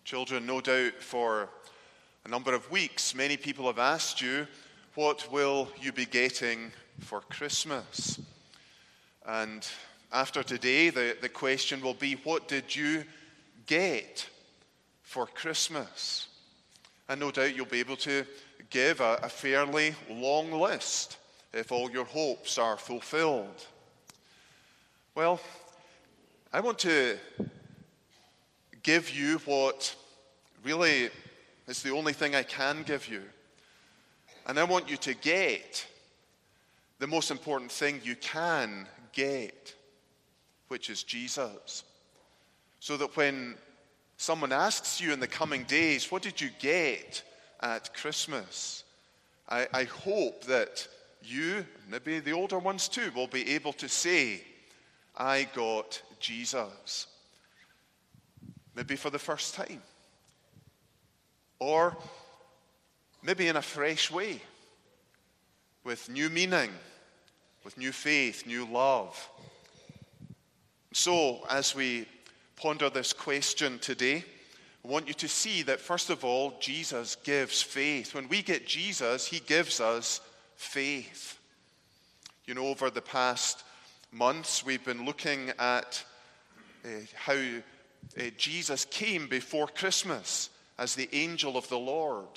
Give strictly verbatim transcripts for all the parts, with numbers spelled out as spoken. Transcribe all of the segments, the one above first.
Children, no doubt for a number of weeks, many people have asked you, what will you be getting for Christmas? And after today, the, the question will be, what did you get for Christmas? And no doubt you'll be able to give a, a fairly long list if all your hopes are fulfilled. Well, I want to give you what really is the only thing I can give you. And I want you to get the most important thing you can get, which is Jesus. So that when someone asks you in the coming days, what did you get at Christmas? I, I hope that you, maybe the older ones too, will be able to say, I got Jesus. Maybe for the first time. Or maybe in a fresh way. With new meaning, with new faith, new love. So, as we ponder this question today, I want you to see that, first of all, Jesus gives faith. When we get Jesus, he gives us faith. You know, over the past months, we've been looking at uh, how uh, Jesus came before Christmas as the angel of the Lord.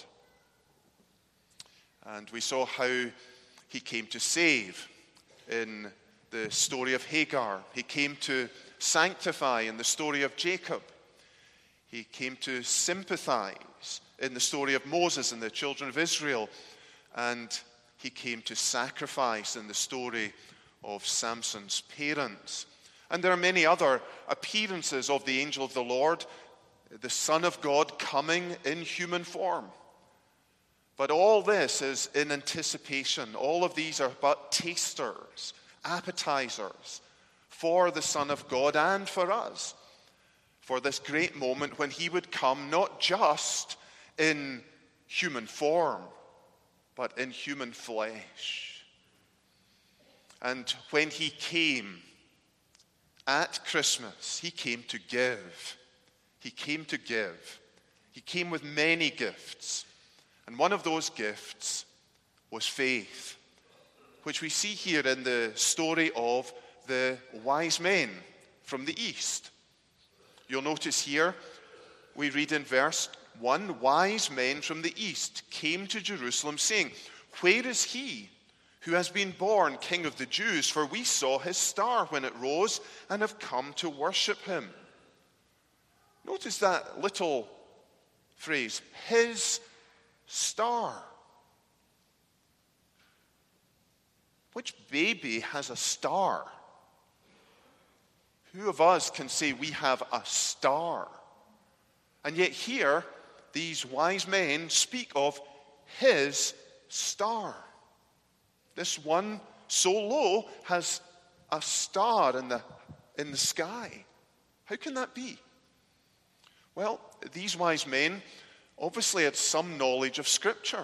And we saw how he came to save in the story of Hagar. He came to sanctify in the story of Jacob. He came to sympathize in the story of Moses and the children of Israel. And he came to sacrifice in the story of Samson's parents. And there are many other appearances of the angel of the Lord, the Son of God coming in human form. But all this is in anticipation. All of these are but tasters, appetizers for the Son of God and for us. For this great moment when he would come not just in human form, but in human flesh. And when he came at Christmas, he came to give. He came to give. He came with many gifts. And one of those gifts was faith, which we see here in the story of the wise men from the east. You'll notice here, we read in verse one, wise men from the east came to Jerusalem saying, where is he who has been born King of the Jews? For we saw his star when it rose and have come to worship him. Notice that little phrase, his star. Which baby has a star? Who of us can say we have a star? And yet here, these wise men speak of his star. This one so low has a star in the, in the sky. How can that be? Well, these wise men obviously had some knowledge of Scripture,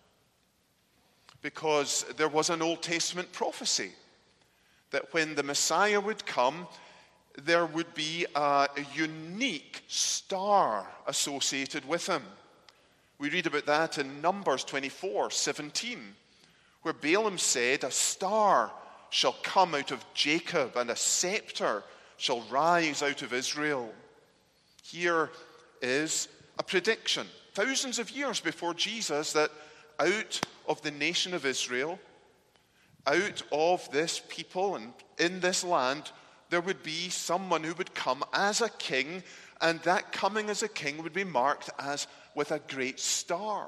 because there was an Old Testament prophecy that when the Messiah would come, there would be a, a unique star associated with him. We read about that in Numbers twenty-four seventeen, where Balaam said, a star shall come out of Jacob, and a scepter shall rise out of Israel. Here is a prediction, thousands of years before Jesus, that out of the nation of Israel, out of this people and in this land, there would be someone who would come as a king, and that coming as a king would be marked as with a great star.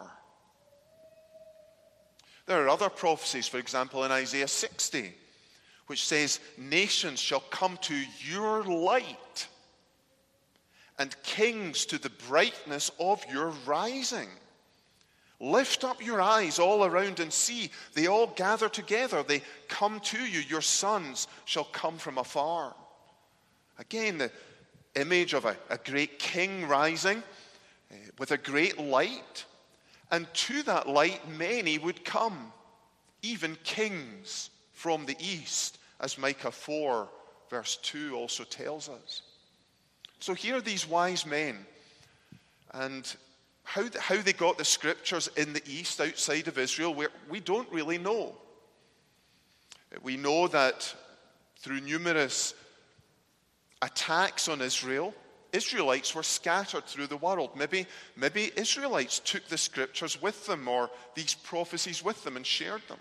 There are other prophecies, for example, in Isaiah sixty, which says, nations shall come to your light, and kings to the brightness of your rising. Lift up your eyes all around and see. They all gather together. They come to you. Your sons shall come from afar. Again, the image of a, a great king rising uh, with a great light. And to that light many would come, even kings from the east, as Micah four verse two also tells us. So here are these wise men, And how, how they got the scriptures in the east outside of Israel, we, we don't really know. We know that through numerous attacks on Israel, Israelites were scattered through the world. Maybe, maybe Israelites took the scriptures with them or these prophecies with them and shared them.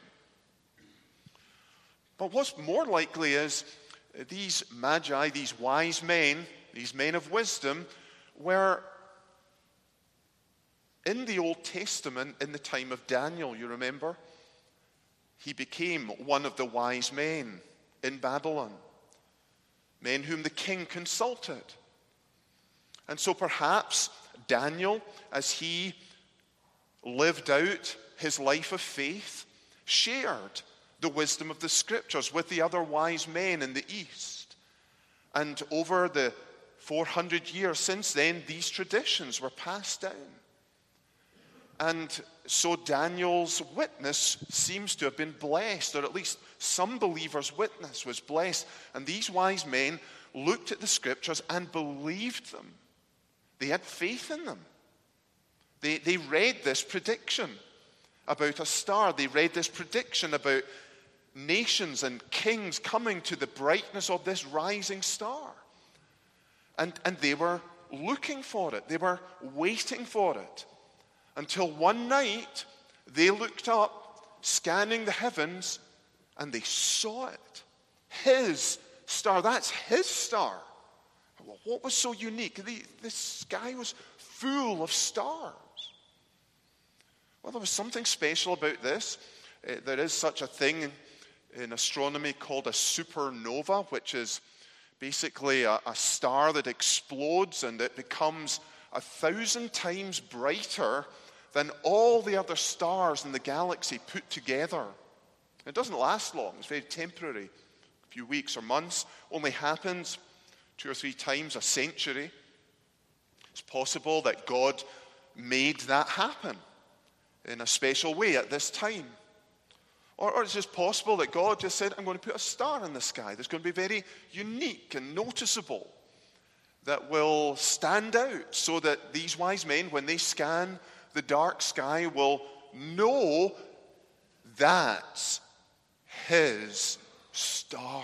But what's more likely is these magi, these wise men, these men of wisdom, were in the Old Testament in the time of Daniel, you remember? He became one of the wise men in Babylon, men whom the king consulted. And so perhaps Daniel, as he lived out his life of faith, shared the wisdom of the scriptures with the other wise men in the east. And over the four hundred years since then, these traditions were passed down. And so Daniel's witness seems to have been blessed, or at least some believers' witness was blessed. And these wise men looked at the scriptures and believed them. They had faith in them. They, they read this prediction about a star. They read this prediction about nations and kings coming to the brightness of this rising star. And, and they were looking for it. They were waiting for it. Until one night, they looked up, scanning the heavens, and they saw it. His star. That's his star. What was so unique? The, the sky was full of stars. Well, there was something special about this. Uh, there is such a thing in, in astronomy called a supernova, which is basically a, a star that explodes and it becomes a thousand times brighter than all the other stars in the galaxy put together. It doesn't last long. It's very temporary. A few weeks or months. Only happens two or three times a century. It's possible that God made that happen in a special way at this time. Or, or it's just possible that God just said, I'm going to put a star in the sky that's going to be very unique and noticeable, that will stand out so that these wise men, when they scan the dark sky, will know that's his star.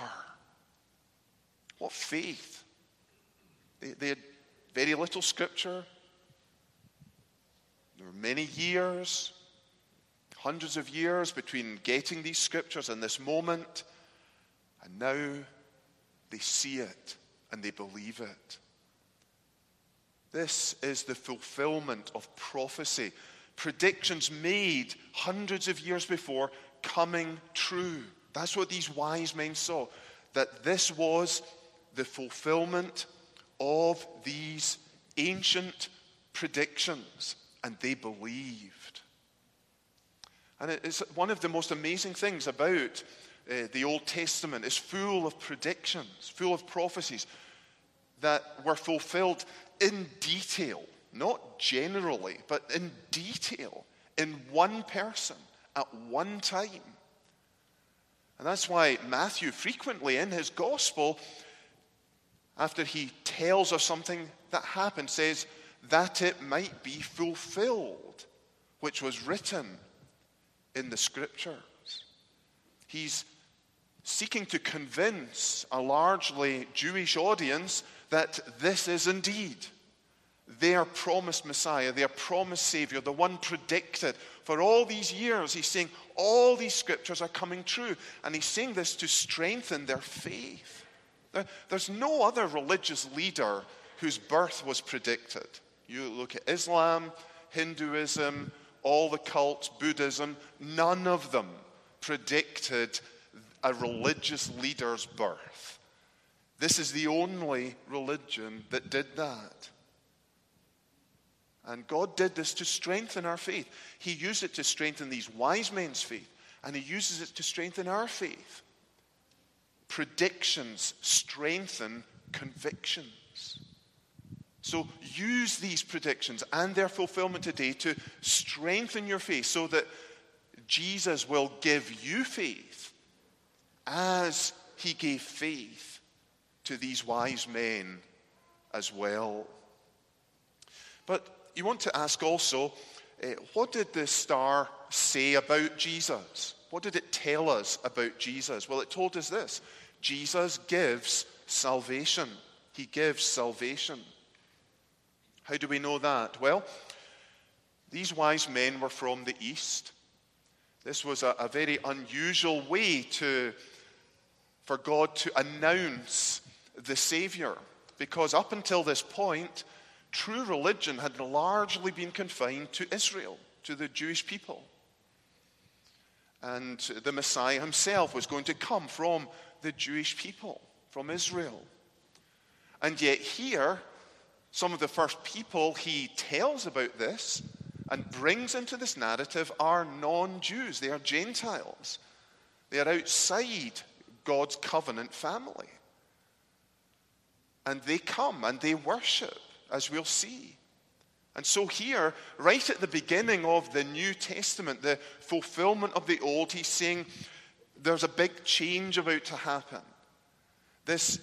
What faith. They, they had very little scripture. There were many years, hundreds of years between getting these scriptures and this moment. And now they see it and they believe it. This is the fulfillment of prophecy. Predictions made hundreds of years before coming true. That's what these wise men saw. That this was the fulfillment of these ancient predictions. And they believed. And it's one of the most amazing things about uh, the Old Testament. It's full of predictions, full of prophecies that were fulfilled in detail, not generally, but in detail, in one person, at one time. And that's why Matthew frequently in his gospel, after he tells us something that happened, says that it might be fulfilled, which was written in the scriptures. He's seeking to convince a largely Jewish audience that this is indeed their promised Messiah, their promised Savior, the one predicted for all these years. He's saying all these scriptures are coming true. And he's saying this to strengthen their faith. There's no other religious leader whose birth was predicted. You look at Islam, Hinduism, all the cults, Buddhism, none of them predicted a religious leader's birth. This is the only religion that did that. And God did this to strengthen our faith. He used it to strengthen these wise men's faith, and he uses it to strengthen our faith. Predictions strengthen convictions. So use these predictions and their fulfillment today to strengthen your faith so that Jesus will give you faith as he gave faith to these wise men as well. But you want to ask also, uh, what did the star say about Jesus? What did it tell us about Jesus? Well, it told us this: Jesus gives salvation. He gives salvation. How do we know that? Well, these wise men were from the east. This was a, a very unusual way to, for God to announce the Savior, because up until this point, true religion had largely been confined to Israel, to the Jewish people. And the Messiah himself was going to come from the Jewish people, from Israel. And yet here, some of the first people he tells about this and brings into this narrative are non-Jews. They are Gentiles. They are outside God's covenant family. And they come and they worship, as we'll see. And so here, right at the beginning of the New Testament, the fulfillment of the Old, he's saying there's a big change about to happen. This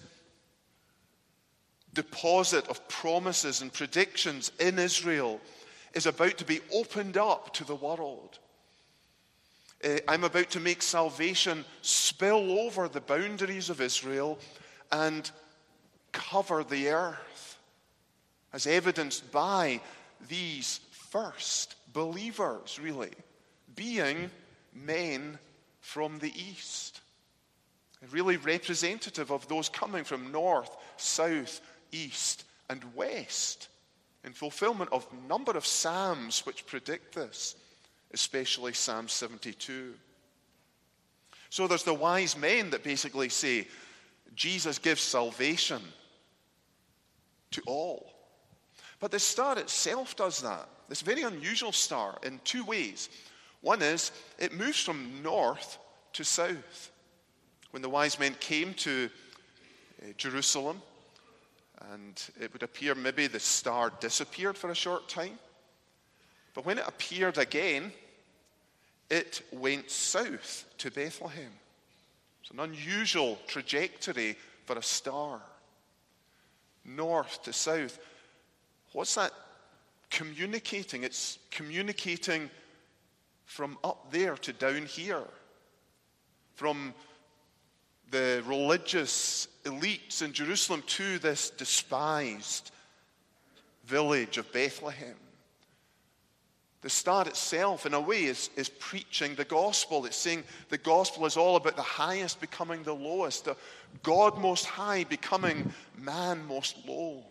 deposit of promises and predictions in Israel is about to be opened up to the world. Uh, I'm about to make salvation spill over the boundaries of Israel and cover the earth, as evidenced by these first believers, really, being men from the east. Really representative of those coming from north, south, east, and west, in fulfillment of a number of Psalms which predict this, especially Psalm seventy-two. So there's the wise men that basically say, Jesus gives salvation to all. But the star itself does that. This very unusual star in two ways. One is, it moves from north to south. When the wise men came to uh, Jerusalem, and it would appear maybe the star disappeared for a short time. But when it appeared again, it went south to Bethlehem. It's an unusual trajectory for a star. North to south. What's that communicating? It's communicating from up there to down here. From the religious elites in Jerusalem to this despised village of Bethlehem. The star itself, in a way, is, is preaching the gospel. It's saying the gospel is all about the highest becoming the lowest, the God most high becoming man most low.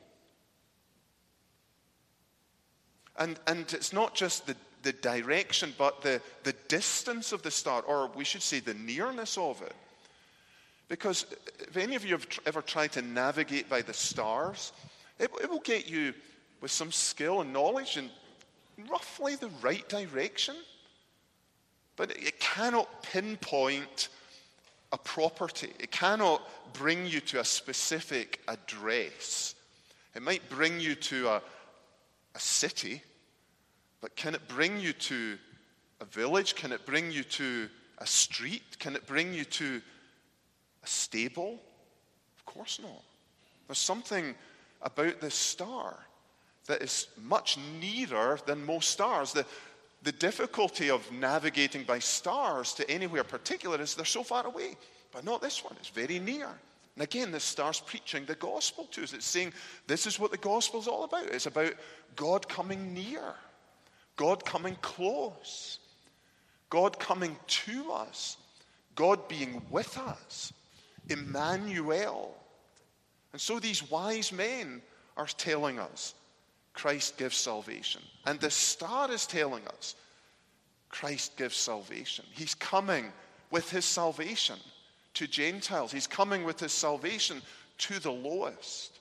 And, and it's not just the, the direction, but the, the distance of the star, or we should say the nearness of it. Because if any of you have ever tried to navigate by the stars, it, it will get you with some skill and knowledge in roughly the right direction. But it cannot pinpoint a property. It cannot bring you to a specific address. It might bring you to a, a city, but can it bring you to a village? Can it bring you to a street? Can it bring you to a stable? Of course not. There's something about this star that is much nearer than most stars. The, the difficulty of navigating by stars to anywhere particular is they're so far away. But not this one. It's very near. And again, this star's preaching the gospel to us. It's saying this is what the gospel's all about. It's about God coming near. God coming close. God coming to us. God being with us. Emmanuel. And so these wise men are telling us Christ gives salvation. And the star is telling us Christ gives salvation. He's coming with his salvation to Gentiles. He's coming with his salvation to the lowest.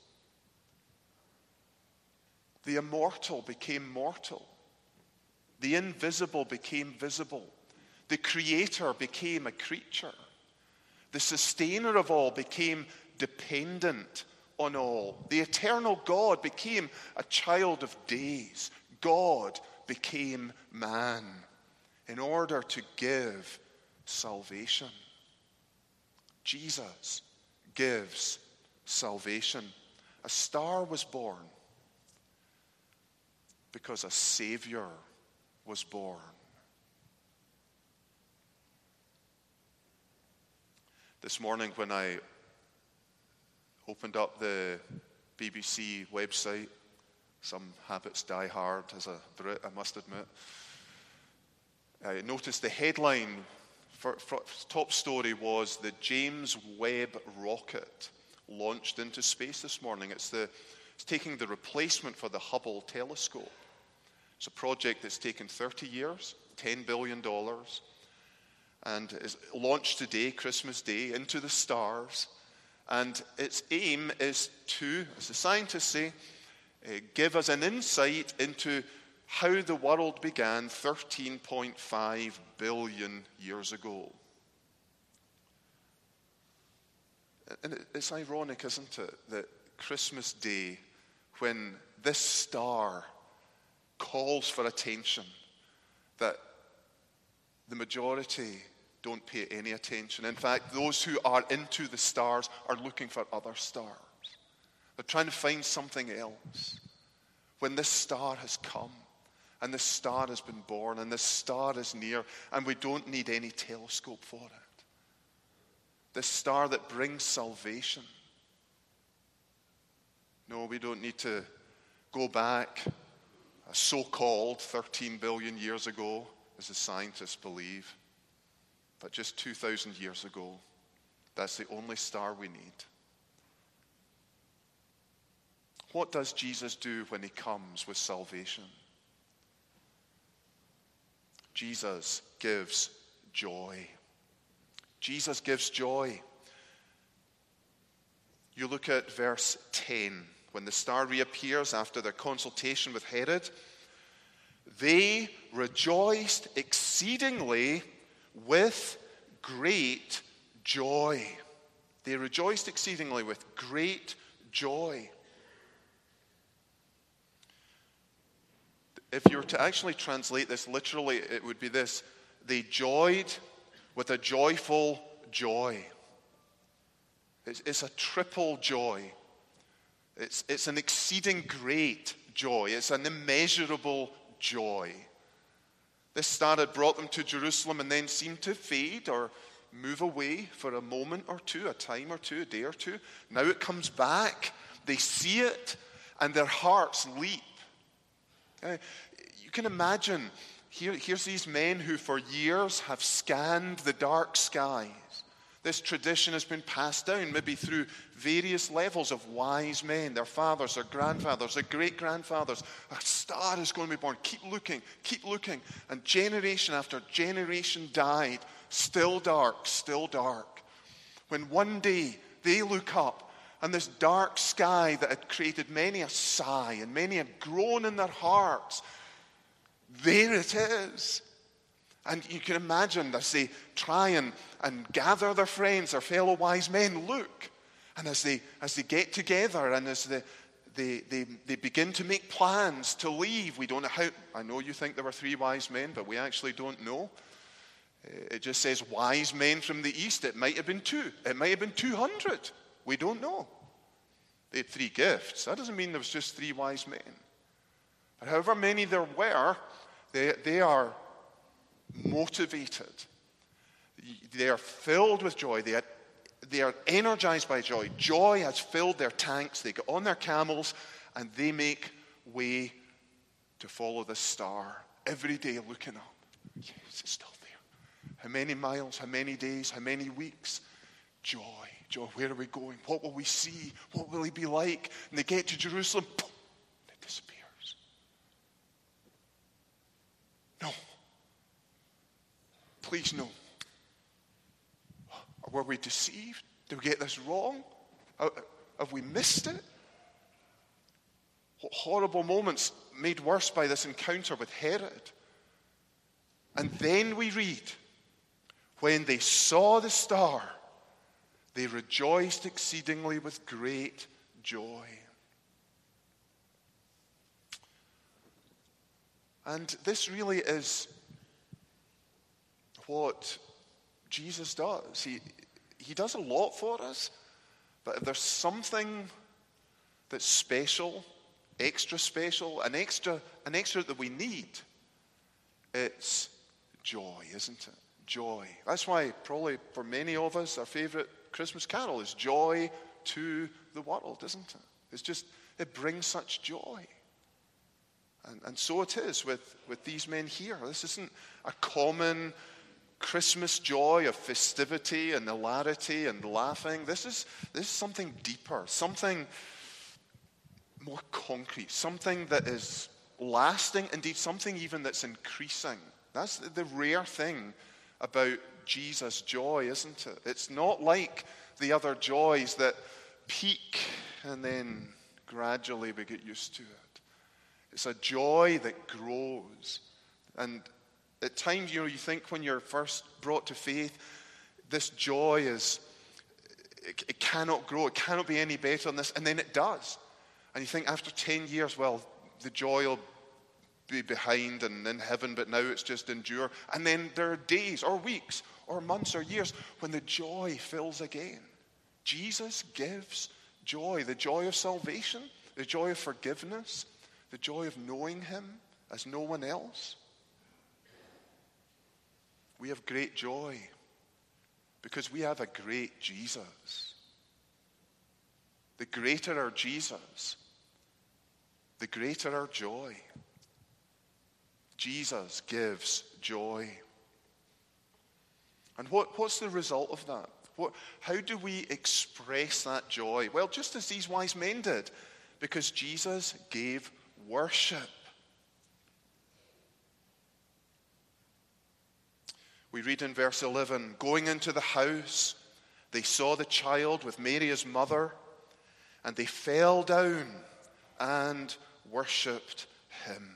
The immortal became mortal. The invisible became visible. The creator became a creature. The sustainer of all became dependent on all. The eternal God became a child of days. God became man in order to give salvation. Jesus gives salvation. A star was born. because a Savior was born. This morning when I opened up the B B C website, some habits die hard as a Brit, I must admit, I noticed the headline for, for top story was the James Webb rocket launched into space this morning. It's, the, it's taking the replacement for the Hubble telescope. It's a project that's taken thirty years, ten billion dollars, and is launched today, Christmas Day, into the stars. And its aim is to, as the scientists say, uh, give us an insight into how the world began thirteen point five billion years ago. And it's ironic, isn't it, that Christmas Day, when this star calls for attention, that the majority don't pay any attention. In fact, those who are into the stars are looking for other stars. They're trying to find something else. When this star has come, and this star has been born, and this star is near, and we don't need any telescope for it. This star that brings salvation. No, we don't need to go back a so-called thirteen billion years ago, as the scientists believe. But just two thousand years ago, that's the only star we need. What does Jesus do when he comes with salvation? Jesus gives joy. Jesus gives joy. You look at verse ten. When the star reappears after their consultation with Herod, they rejoiced exceedingly with great joy. They rejoiced exceedingly with great joy. If you were to actually translate this literally, it would be this: they joyed with a joyful joy. It's, it's a triple joy. It's, it's an exceeding great joy. It's an immeasurable joy. This star had brought them to Jerusalem and then seemed to fade or move away for a moment or two, a time or two, a day or two. Now it comes back. They see it and their hearts leap. Uh, you can imagine, here, here's these men who for years have scanned the dark skies. This tradition has been passed down, maybe through various levels of wise men, their fathers, their grandfathers, their great-grandfathers. A star is going to be born. Keep looking, keep looking. And generation after generation died. Still dark, still dark. When one day they look up and this dark sky that had created many a sigh and many a groan in their hearts, there it is. And you can imagine as they try and, and gather their friends, their fellow wise men, look. And as they as they get together and as they, they, they, they begin to make plans to leave, we don't know how. I know you think there were three wise men, but we actually don't know. It just says wise men from the east. It might have been two. It might have been two hundred. We don't know. They had three gifts. That doesn't mean there was just three wise men. But however many there were, they, they are motivated. They are filled with joy. They are, they are energized by joy. Joy has filled their tanks. They get on their camels and they make way to follow the star every day, looking up. Yes, it's still there. How many miles? How many days? How many weeks? Joy. Joy. Where are we going? What will we see? What will he be like? And they get to Jerusalem. Boom, it disappears. No. Please no. Were we deceived? Did we get this wrong? Have we missed it? What horrible moments made worse by this encounter with Herod. And then we read, when they saw the star, they rejoiced exceedingly with great joy. And this really is what Jesus does. He, he does a lot for us, but if there's something that's special extra special, an extra, an extra that we need. It's joy, isn't it? Joy. That's why probably for many of us, our favorite Christmas carol is Joy to the World, isn't it? It's just, it brings such joy. And, and so it is with, with these men here. This isn't a common Christmas joy of festivity and hilarity and laughing. This is, this is something deeper, something more concrete, something that is lasting, indeed something even that's increasing. That's the rare thing about Jesus' joy, isn't it? It's not like the other joys that peak and then gradually we get used to it. It's a joy that grows. And at times, you know, you think when you're first brought to faith, this joy is, it, it cannot grow, it cannot be any better than this, and then it does. And you think after ten years, well, the joy will be behind and in heaven, but now it's just endure. And then there are days or weeks or months or years when the joy fills again. Jesus gives joy, the joy of salvation, the joy of forgiveness, the joy of knowing him as no one else. We have great joy because we have a great Jesus. The greater our Jesus, the greater our joy. Jesus gives joy. And what, what's the result of that? What, how do we express that joy? Well, just as these wise men did, because Jesus gave worship. We read in verse eleven, going into the house, they saw the child with Mary his mother, and they fell down and worshipped him.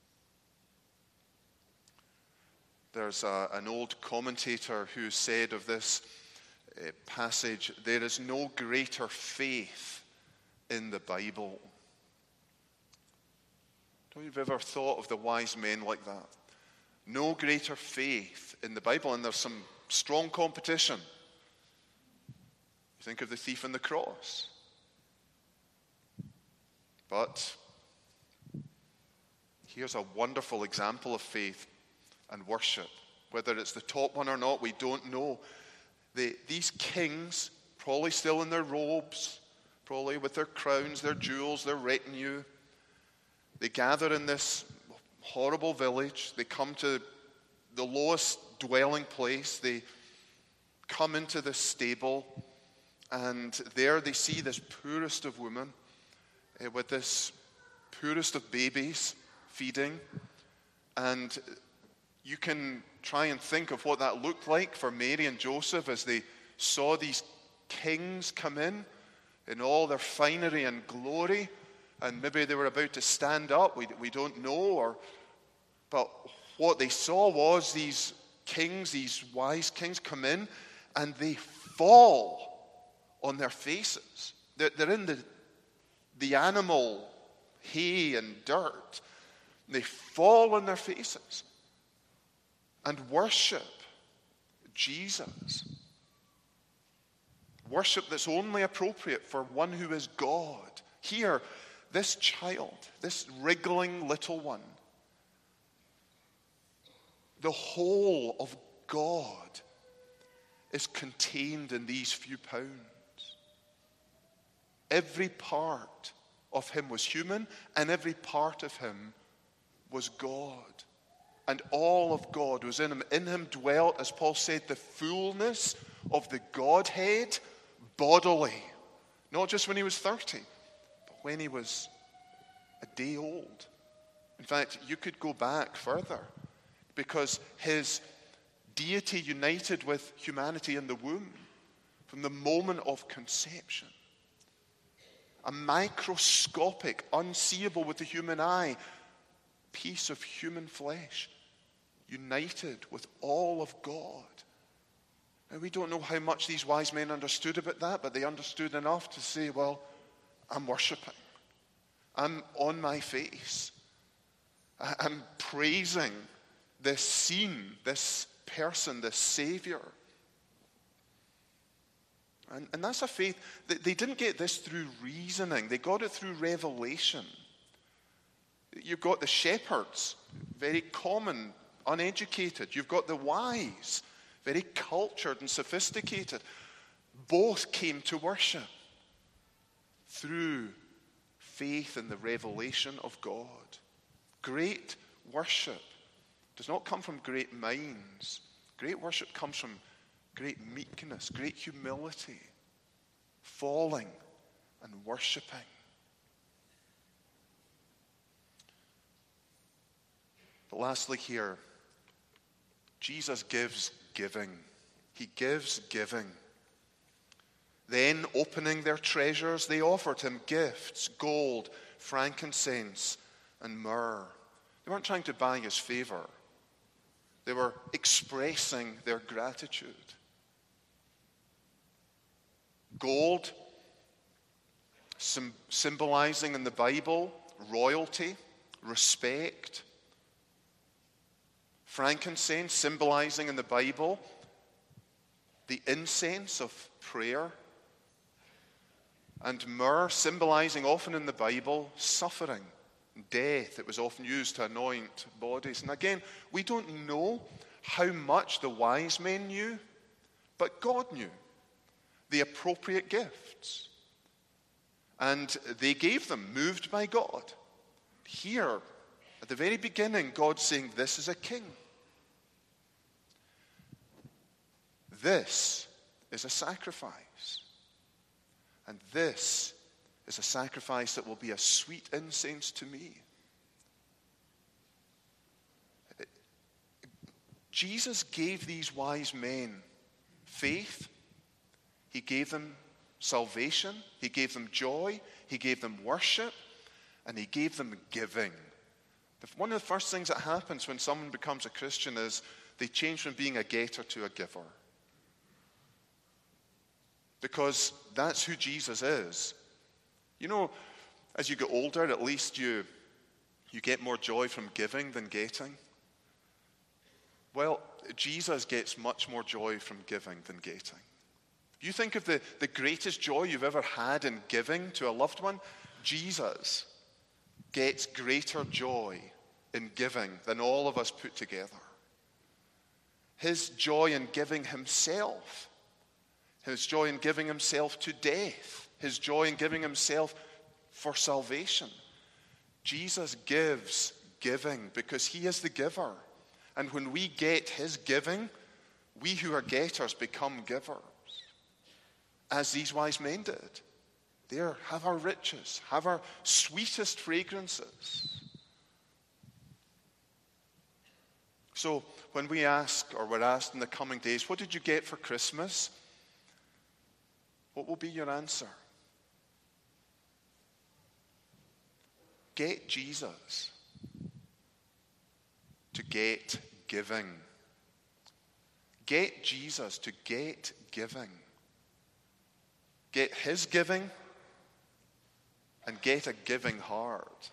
There's a, an old commentator who said of this uh, passage, there is no greater faith in the Bible. Don't you ever thought of the wise men like that? No greater faith in the Bible, and there's some strong competition. You think of the thief on the cross. But here's a wonderful example of faith and worship. Whether it's the top one or not, we don't know. They, these kings, probably still in their robes, probably with their crowns, their jewels, their retinue, they gather in this horrible village. They come to the lowest dwelling place. They come into this stable, and there they see this poorest of women uh, with this poorest of babies feeding. And you can try and think of what that looked like for Mary and Joseph as they saw these kings come in in all their finery and glory, and maybe they were about to stand up. We, we don't know. Or, but what they saw was these kings, these wise kings, come in and they fall on their faces. They're, they're in the, the animal hay and dirt. They fall on their faces and worship Jesus. Worship that's only appropriate for one who is God. Here, this child, this wriggling little one, the whole of God is contained in these few pounds. Every part of him was human, and every part of him was God. And all of God was in him. In him dwelt, as Paul said, the fullness of the Godhead bodily. Not just when he was thirty, but when he was a day old. In fact, you could go back further, because his deity united with humanity in the womb from the moment of conception. A microscopic, unseeable with the human eye, piece of human flesh united with all of God. And we don't know how much these wise men understood about that, but they understood enough to say, well, I'm worshiping. I'm on my face. I'm praising this scene, this person, this Savior. And, and that's a faith that they didn't get this through reasoning. They got it through revelation. You've got the shepherds, very common, uneducated. You've got the wise, very cultured and sophisticated. Both came to worship through faith in the revelation of God. Great worship does not come from great minds. Great worship comes from great meekness, great humility, falling and worshiping. But lastly here, Jesus gives giving. He gives giving. Then, opening their treasures, they offered him gifts, gold, frankincense, and myrrh. They weren't trying to buy his favor. They were expressing their gratitude. Gold, sim- symbolizing in the Bible royalty, respect. Frankincense, symbolizing in the Bible the incense of prayer. And myrrh, symbolizing often in the Bible suffering, death. It was often used to anoint bodies. And again, we don't know how much the wise men knew, but God knew the appropriate gifts. And they gave them, moved by God. Here, at the very beginning, God's saying, this is a king. This is a sacrifice. And this is a sacrifice that will be a sweet incense to me. Jesus gave these wise men faith. He gave them salvation. He gave them joy. He gave them worship. And he gave them giving. One of the first things that happens when someone becomes a Christian is they change from being a getter to a giver. Because that's who Jesus is. You know, as you get older, at least you, you get more joy from giving than getting. Well, Jesus gets much more joy from giving than getting. You think of the, the greatest joy you've ever had in giving to a loved one? Jesus gets greater joy in giving than all of us put together. His joy in giving himself, his joy in giving himself to death, his joy in giving himself for salvation. Jesus gives giving because he is the giver. And when we get his giving, we who are getters become givers. As these wise men did. There, have our riches, have our sweetest fragrances. So when we ask, or we're asked in the coming days, what did you get for Christmas? What will be your answer? Get Jesus to get giving. Get Jesus to get giving. Get his giving and get a giving heart.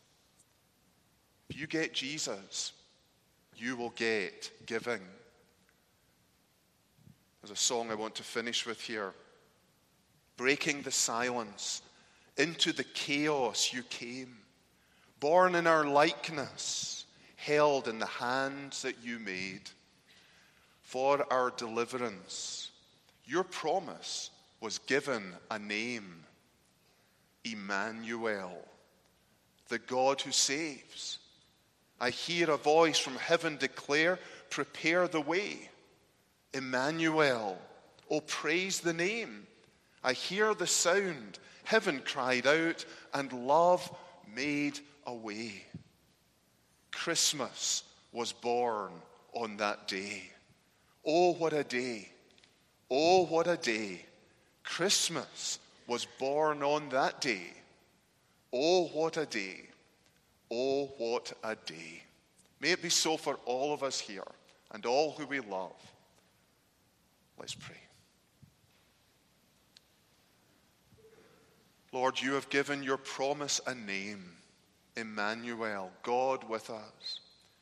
If you get Jesus, you will get giving. There's a song I want to finish with here. Breaking the silence, into the chaos you came, born in our likeness, held in the hands that you made. For our deliverance, your promise was given a name, Emmanuel, the God who saves. I hear a voice from heaven declare, prepare the way. Emmanuel, oh praise the name. I hear the sound, heaven cried out, and love made a way. Christmas was born on that day. Oh, what a day. Oh, what a day. Christmas was born on that day. Oh, what a day. Oh, what a day. May it be so for all of us here and all who we love. Let's pray. Lord, you have given your promise a name, Emmanuel, God with us.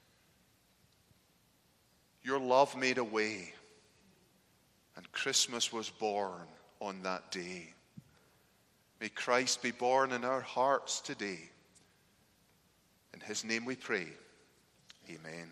Your love made a way, and Christmas was born on that day. May Christ be born in our hearts today. his name we pray. Amen.